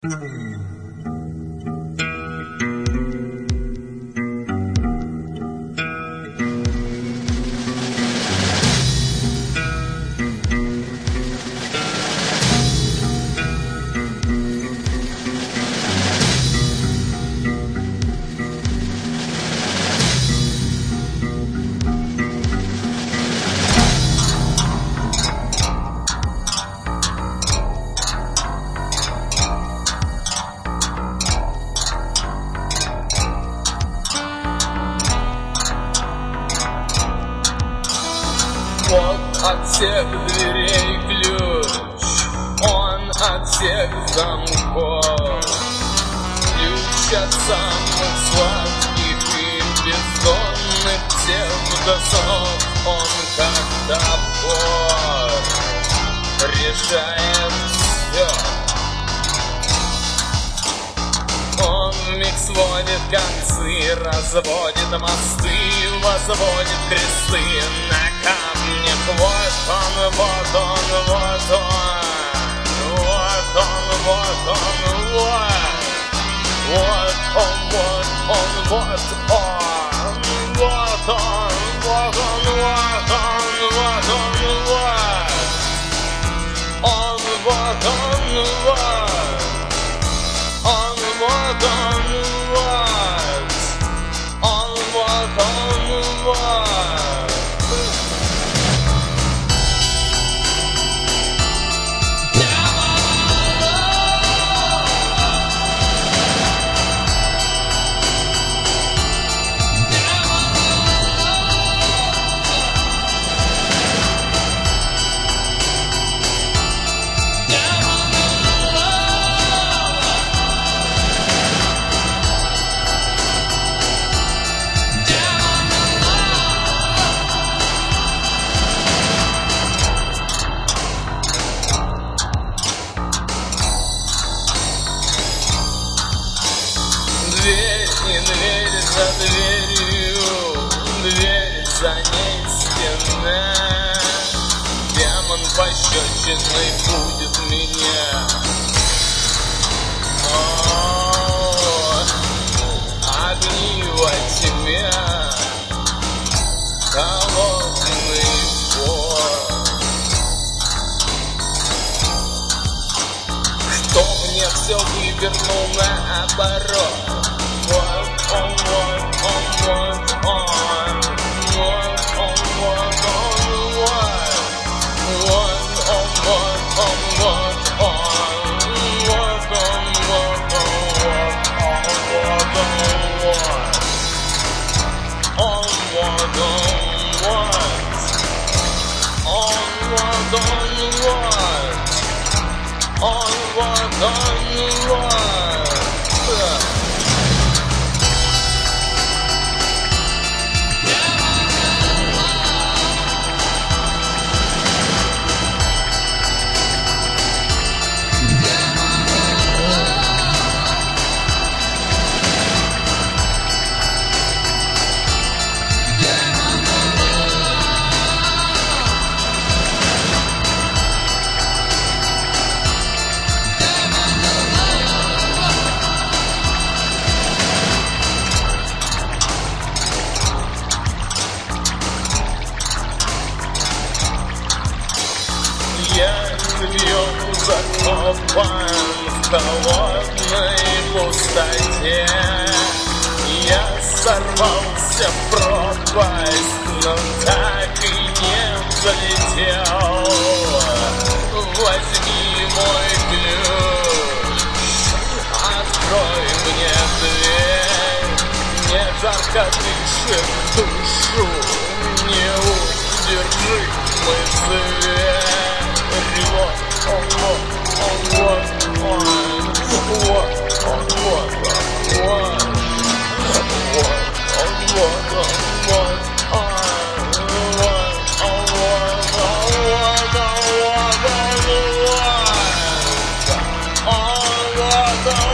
Вот от всех дверей ключ, он от всех замков. Ключ от самых сладких и бездонных псевдоснов. Он как топор решает все. Он вмиг сводит концы, разводит мосты, возводит кресты на камнях. Вот он, вот он, вот он, вот он, вот он, вот. Вот он, вот он, вот он, вот он, вот он, вот он, вот он, вот. Он, вот он, вот. On what, on what, on what, on what. Дверь и дверь за дверью, дверь за ней стена. Демон пощечиной будет меня. О, огни во тьме, холодный пот. Кто мне все вывернул наоборот? Вот он, вот он, вот он, вот он, вот он, вот. Вот он, вот он, вот он, вот он, вот он, вот он, вот. Он, вот он, вот. Он, вот он, вот. Он, вот он, вот. Я живьем закопан в холодной пустоте. Я сорвался в пропасть, но так и не взлетел. Возьми мой ключ, открой мне дверь. Мне жарко дышит душу, неудержимый свет. Oh,